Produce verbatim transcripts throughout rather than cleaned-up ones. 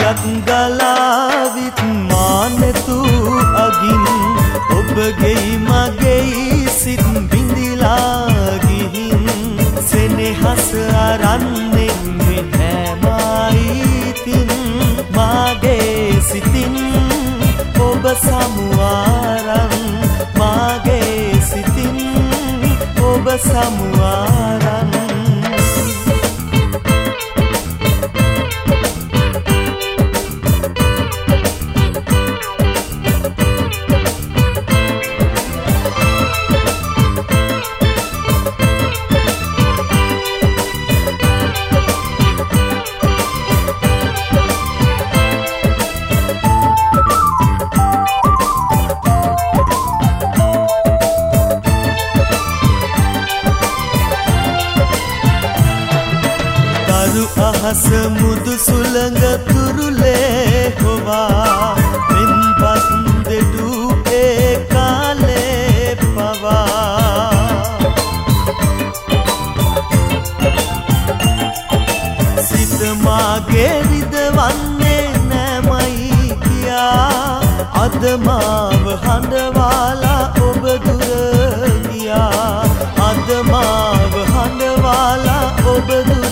කඳුලක් ගලාවිත් මානෙතු අගින් ඔබගෙයි මගෙයි සිත් බිඳිලා ගිහින් සෙනෙහස අරන්නේ හැමයිතින් මාගේ සිතින් ඔබ සමුවාරන් මාගේ සිතින් ඔබ සමුවාරන් අහස මුදු සුළඟ තුරුලේ හොවා මෙන්පත් දෙඩු ඒ කාලේ පවා සිත මාගේ විදවන්නේ නෑමයි කියා අද මාව හඬවාලා ඔබ දුර ගියා අද මාව හඬවාලා ඔබ දුර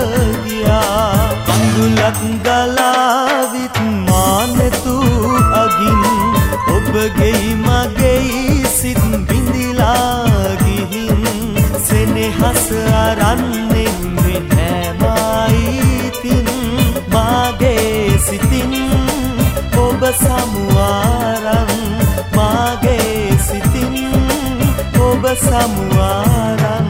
කඳුලක් ගලාවිත් මානෙතු අගින් ඔබගෙයි මගෙයි සිත් බිඳිලා ගිහින් සෙනෙහස අරන්නේ හැමයිතින් මාගේ සිතින් ඔබ සමුවාරන් මාගේ සිතින් ඔබ සමුවාරන්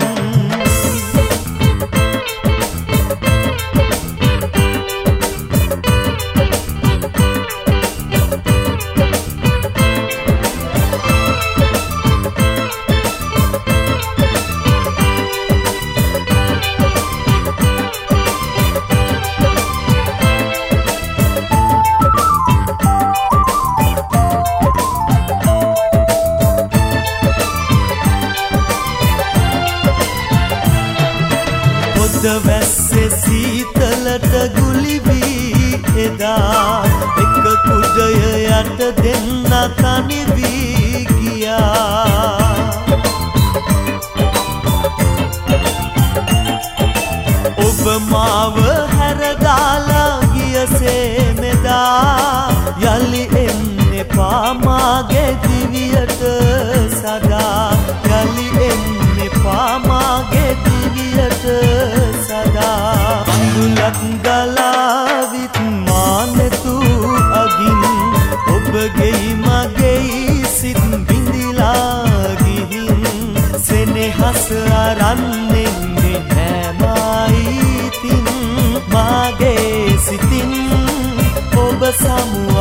වැස්සේ සීතලට ගුලිවී එදා එක කුඩය යට දෙන්න තනි වී ගියා ඔබ මාව හැරදාලා ගියසේ මෙදා යලි එන්න එපා මාගේ දිවියට සදා යලි එන්න එපා මාගේ දිවියට කඳුලක් ගලාවිත් මානෙතු අගින් ඔබගෙයි මගෙයි සිත් බිඳිලා ගිහින් සෙනෙහස අරන්නේ හැමයිතින් මාගේ සිතින් ඔබ සමු